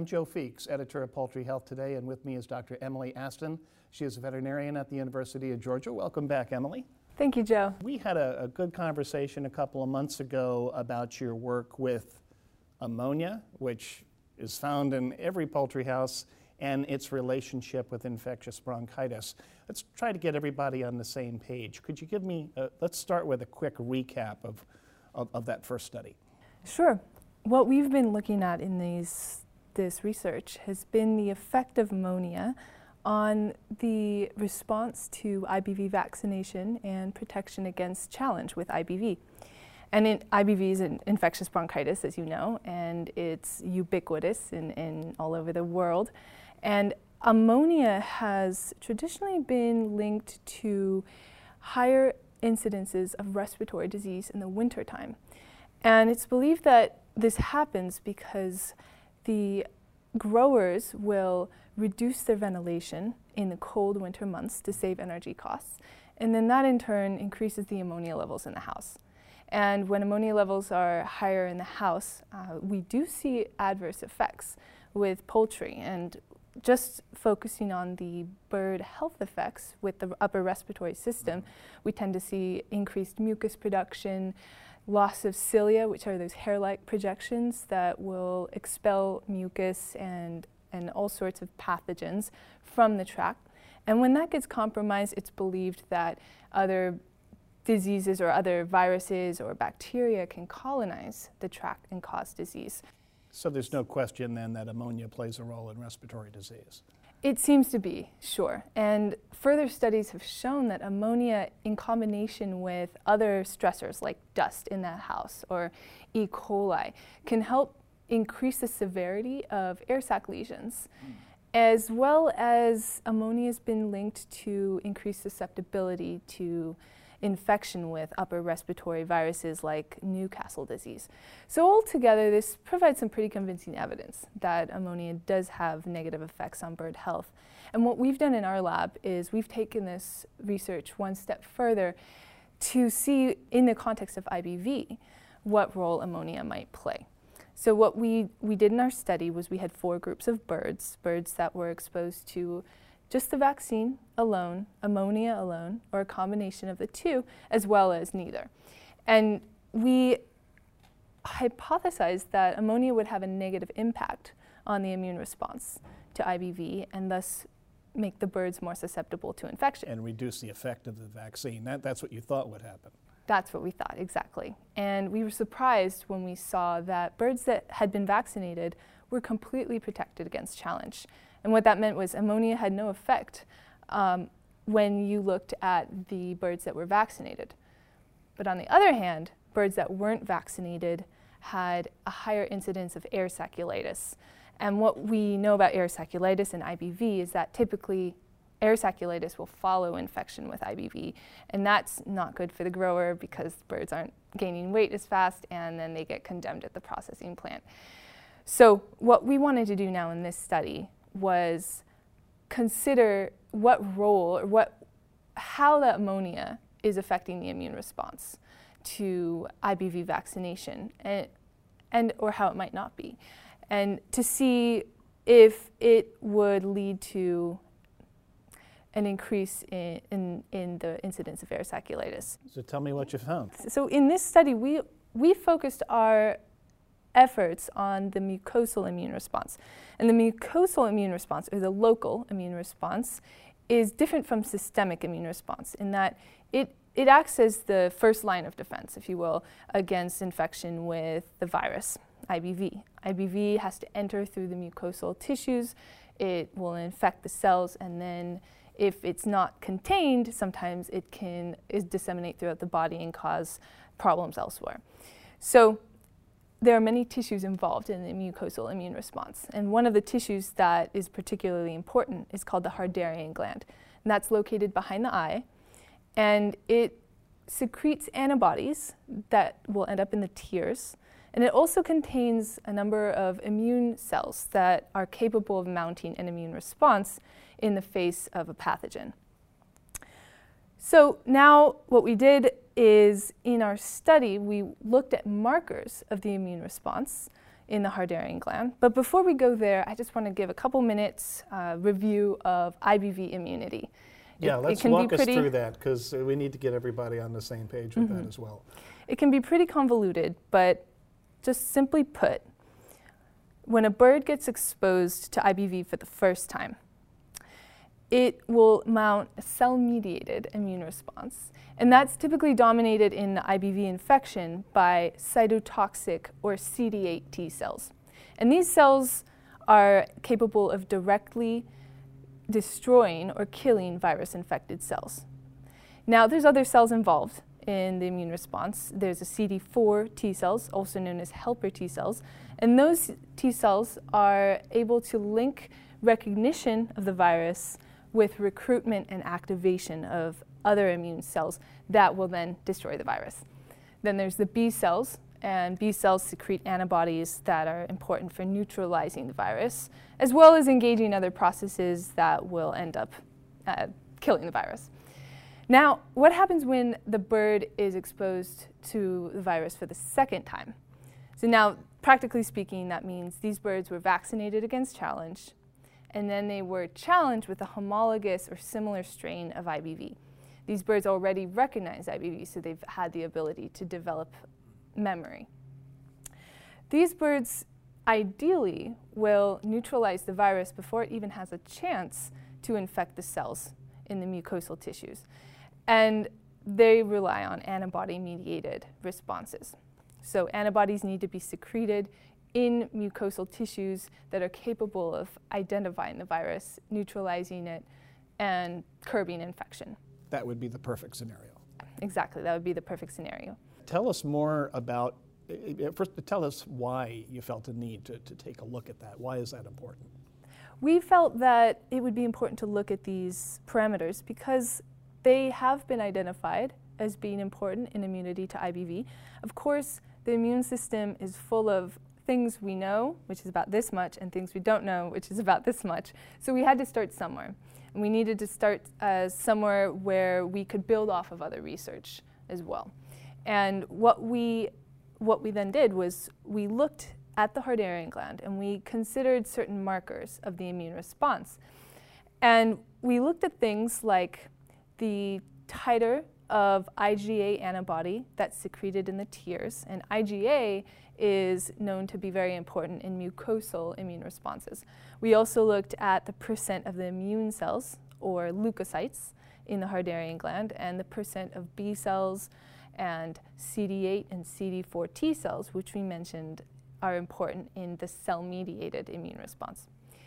Joe Feeks, editor of Poultry Health Today, and with me is Dr. Emily Aston. She is a veterinarian at the University of Georgia. Welcome back, Emily. Thank you, Joe. We had a good conversation a couple of months ago about your work with ammonia, which is found in every poultry house, and its relationship with infectious bronchitis. Let's try to get everybody on the same page. Could you give me, let's start with a quick recap of that first study. Sure. What we've been looking at in this research has been the effect of ammonia on the response to IBV vaccination and protection against challenge with IBV. And IBV is an infectious bronchitis, as you know, and it's ubiquitous in all over the world. And ammonia has traditionally been linked to higher incidences of respiratory disease in the wintertime. And it's believed that this happens because the growers will reduce their ventilation in the cold winter months to save energy costs, and then that in turn increases the ammonia levels in the house. And when ammonia levels are higher in the house, we do see adverse effects with poultry. And just focusing on the bird health effects with the upper respiratory system, we tend to see increased mucus production, loss of cilia, which are those hair-like projections that will expel mucus and all sorts of pathogens from the tract. And when that gets compromised, it's believed that other diseases or other viruses or bacteria can colonize the tract and cause disease. So there's no question then that ammonia plays a role in respiratory disease. It seems to be, sure. And further studies have shown that ammonia in combination with other stressors like dust in that house or E. coli can help increase the severity of air sac lesions, as well as ammonia has been linked to increased susceptibility to infection with upper respiratory viruses like Newcastle disease. So altogether, this provides some pretty convincing evidence that ammonia does have negative effects on bird health. And what we've done in our lab is we've taken this research one step further to see, in the context of IBV, what role ammonia might play. So what we did in our study was we had 4 groups of birds that were exposed to just the vaccine alone, ammonia alone, or a combination of the two, as well as neither. And we hypothesized that ammonia would have a negative impact on the immune response to IBV and thus make the birds more susceptible to infection. And reduce the effect of the vaccine. That's what you thought would happen. That's what we thought, exactly. And we were surprised when we saw that birds that had been vaccinated were completely protected against challenge. And what that meant was ammonia had no effect when you looked at the birds that were vaccinated. But on the other hand, birds that weren't vaccinated had a higher incidence of air saculitis. And what we know about air saculitis and IBV is that typically air saculitis will follow infection with IBV, and that's not good for the grower because birds aren't gaining weight as fast and then they get condemned at the processing plant. So what we wanted to do now in this study was consider what role or how the ammonia is affecting the immune response to IBV vaccination and or how it might not be, and to see if it would lead to an increase in the incidence of air saculitis. So tell me what you found. So in this study, we focused our efforts on the mucosal immune response. And the mucosal immune response, or the local immune response, is different from systemic immune response in that it acts as the first line of defense, if you will, against infection with the virus, IBV. IBV has to enter through the mucosal tissues. It will infect the cells, and then if it's not contained, sometimes it can disseminate throughout the body and cause problems elsewhere. So there are many tissues involved in the mucosal immune response. And one of the tissues that is particularly important is called the Harderian gland. And that's located behind the eye. And it secretes antibodies that will end up in the tears. And it also contains a number of immune cells that are capable of mounting an immune response in the face of a pathogen. So now what we did is in our study, we looked at markers of the immune response in the Harderian gland. But before we go there, I just want to give a couple minutes review of IBV immunity. Yeah, let's walk us through that, because we need to get everybody on the same page with that as well. It can be pretty convoluted, but just simply put, when a bird gets exposed to IBV for the first time, it will mount a cell-mediated immune response. And that's typically dominated in the IBV infection by cytotoxic or CD8 T cells. And these cells are capable of directly destroying or killing virus-infected cells. Now, there's other cells involved in the immune response. There's a CD4 T cells, also known as helper T cells, and those T cells are able to link recognition of the virus with recruitment and activation of other immune cells that will then destroy the virus. Then there's the B cells, and B cells secrete antibodies that are important for neutralizing the virus, as well as engaging other processes that will end up killing the virus. Now, what happens when the bird is exposed to the virus for the second time? So now, practically speaking, that means these birds were vaccinated against challenge, and then they were challenged with a homologous or similar strain of IBV. These birds already recognize IBV, so they've had the ability to develop memory. These birds ideally will neutralize the virus before it even has a chance to infect the cells in the mucosal tissues. And they rely on antibody-mediated responses. So antibodies need to be secreted in mucosal tissues that are capable of identifying the virus, neutralizing it, and curbing infection. That would be the perfect scenario. Exactly, that would be the perfect scenario. Tell us more about, first tell us why you felt the need to take a look at that. Why is that important? We felt that it would be important to look at these parameters because they have been identified as being important in immunity to IBV. Of course, the immune system is full of things we know, which is about this much, and things we don't know, which is about this much. So we had to start somewhere. And we needed to start somewhere where we could build off of other research as well. And what we then did was we looked at the Harderian gland and we considered certain markers of the immune response. And we looked at things like the titer of IgA antibody that's secreted in the tears, and IgA is known to be very important in mucosal immune responses. We also looked at the percent of the immune cells, or leukocytes, in the Harderian gland, and the percent of B cells and CD8 and CD4 T cells, which we mentioned are important in the cell-mediated immune response.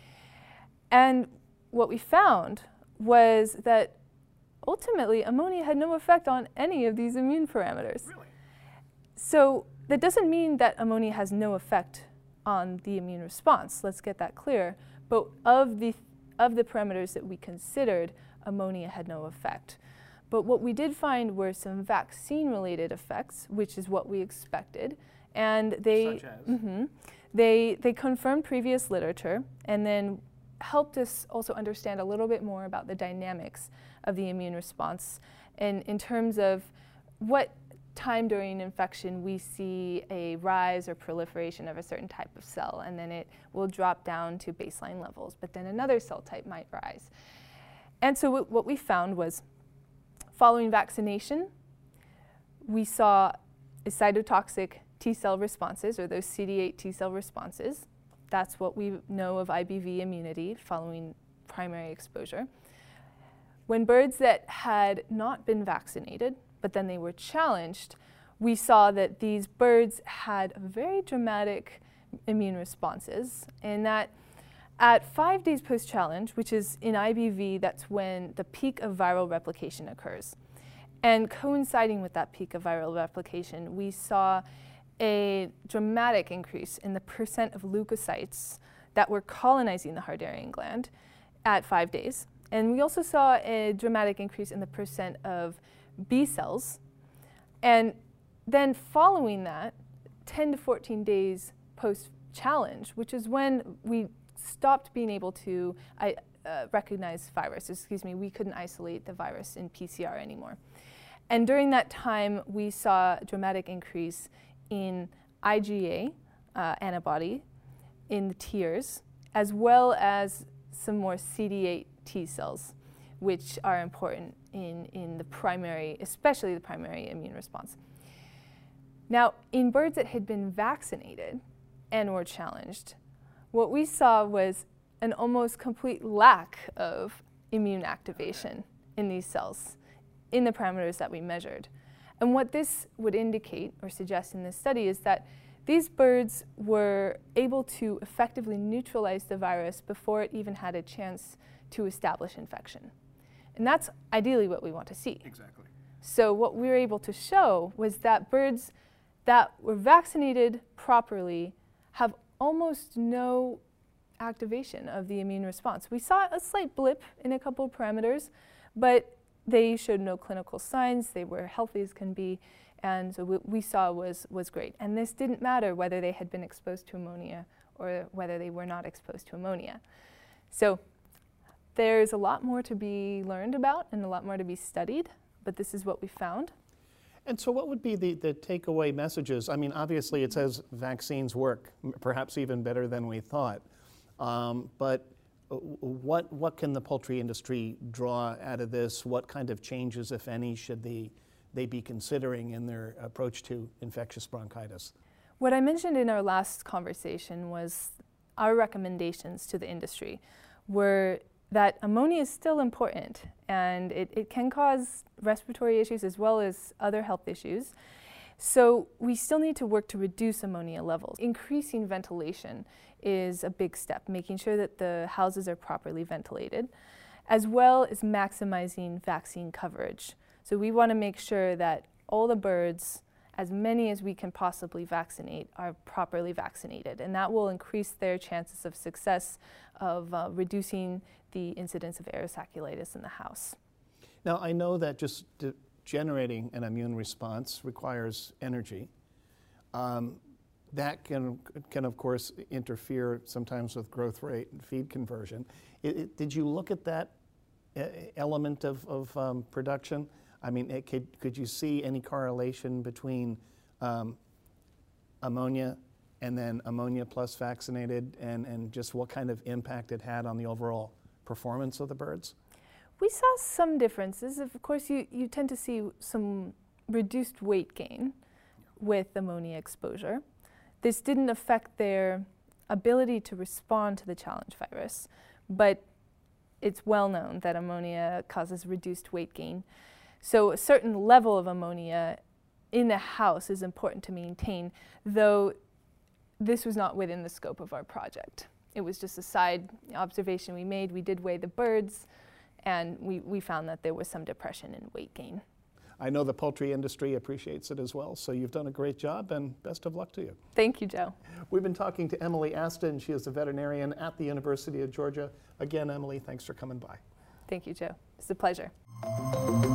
And what we found was that ultimately ammonia had no effect on any of these immune parameters. Really? So that doesn't mean that ammonia has no effect on the immune response. Let's get that clear. But of the parameters that we considered, ammonia had no effect. But what we did find were some vaccine-related effects, which is what we expected. And they, Such as? They confirmed previous literature and then helped us also understand a little bit more about the dynamics of the immune response and in terms of what time during infection we see a rise or proliferation of a certain type of cell, and then it will drop down to baseline levels, but then another cell type might rise. And so what we found was following vaccination, we saw cytotoxic T cell responses, or those CD8 T cell responses. That's what we know of IBV immunity following primary exposure. When birds that had not been vaccinated, but then they were challenged, we saw that these birds had very dramatic immune responses, and that at 5 days post-challenge, which is in IBV, that's when the peak of viral replication occurs. And coinciding with that peak of viral replication, we saw a dramatic increase in the percent of leukocytes that were colonizing the Harderian gland at 5 days. And we also saw a dramatic increase in the percent of B cells. And then following that, 10 to 14 days post-challenge, which is when we stopped being able to recognize viruses. We couldn't isolate the virus in PCR anymore. And during that time, we saw a dramatic increase in IgA antibody in the tears, as well as some more CD8 T cells, which are important in the primary, especially the primary immune response. Now, in birds that had been vaccinated and were challenged, what we saw was an almost complete lack of immune activation in these cells in the parameters that we measured. And what this would indicate or suggest in this study is that these birds were able to effectively neutralize the virus before it even had a chance to establish infection. And that's ideally what we want to see. Exactly. So what we were able to show was that birds that were vaccinated properly have almost no activation of the immune response. We saw a slight blip in a couple of parameters, but they showed no clinical signs. They were healthy as can be. And so what we saw was great. And this didn't matter whether they had been exposed to ammonia or whether they were not exposed to ammonia. So there's a lot more to be learned about and a lot more to be studied, but this is what we found. And so what would be the takeaway messages? I mean, obviously it says vaccines work, perhaps even better than we thought. But what can the poultry industry draw out of this? What kind of changes, if any, should they be considering in their approach to infectious bronchitis? What I mentioned in our last conversation was our recommendations to the industry were that ammonia is still important, and it can cause respiratory issues as well as other health issues. So we still need to work to reduce ammonia levels. Increasing ventilation is a big step, making sure that the houses are properly ventilated, as well as maximizing vaccine coverage. So we want to make sure that all the birds, as many as we can possibly vaccinate, are properly vaccinated. And that will increase their chances of success of reducing the incidence of aerosacculitis in the house. Now, I know that just generating an immune response requires energy. That can of course interfere sometimes with growth rate and feed conversion. Did you look at that element of production? I mean, could you see any correlation between ammonia and then ammonia plus vaccinated and just what kind of impact it had on the overall performance of the birds? We saw some differences. Of course, you tend to see some reduced weight gain with ammonia exposure. This didn't affect their ability to respond to the challenge virus, but it's well known that ammonia causes reduced weight gain. So a certain level of ammonia in the house is important to maintain, though this was not within the scope of our project. It was just a side observation we made. We did weigh the birds, and we found that there was some depression in weight gain. I know the poultry industry appreciates it as well, so you've done a great job, and best of luck to you. Thank you, Joe. We've been talking to Emily Aston. She is a veterinarian at the University of Georgia. Again, Emily, thanks for coming by. Thank you, Joe. It's a pleasure.